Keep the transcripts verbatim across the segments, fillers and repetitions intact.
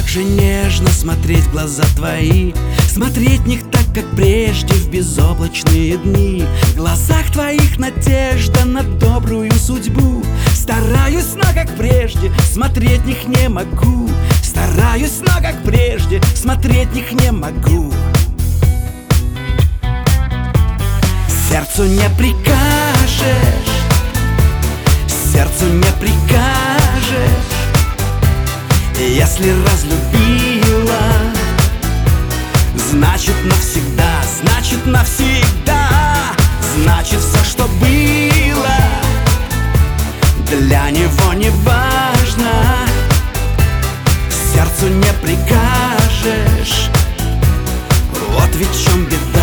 же нежно смотреть в глаза твои, смотреть в них так, как прежде в безоблачные дни. В глазах твоих надежда на добрую судьбу. Стараюсь, но как прежде смотреть в них не могу. Стараюсь, но как прежде смотреть в них не могу. Сердцу не прикажешь, сердцу не прикажешь. Если разлюбила, значит навсегда, значит навсегда. Значит все, что было, для него не важно. Сердцу не прикажешь, вот ведь в чем беда.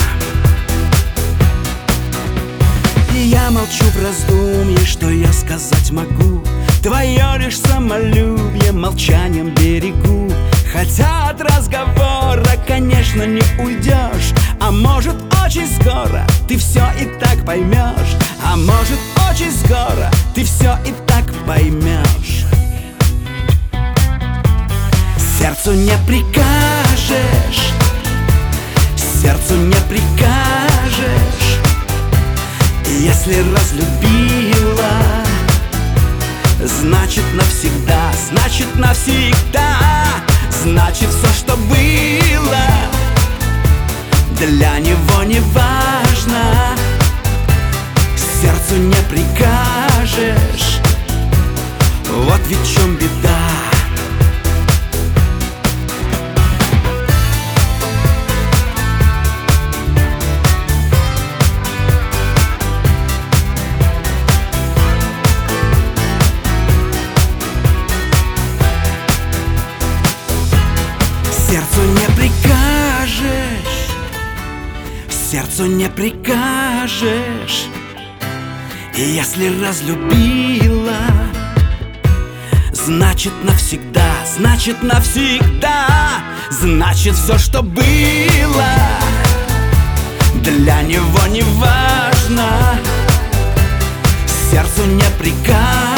И я молчу в раздумье, что я сказать могу. Твое лишь самолюбие молчанием берегу. Хотя от разговора, конечно, не уйдешь. А может, очень скоро ты все и так поймешь. А может, очень скоро ты все и так поймешь. Сердцу не прикажешь, сердцу не прикажешь. Если разлюбила, значит навсегда, значит навсегда. Значит все, что было, для него не важно. Сердцу не прикажешь, вот ведь в чем беда. Сердцу не прикажешь, сердцу не прикажешь. И если разлюбила, значит навсегда, значит навсегда. Значит все, что было, для него не важно. Сердцу не прикажешь.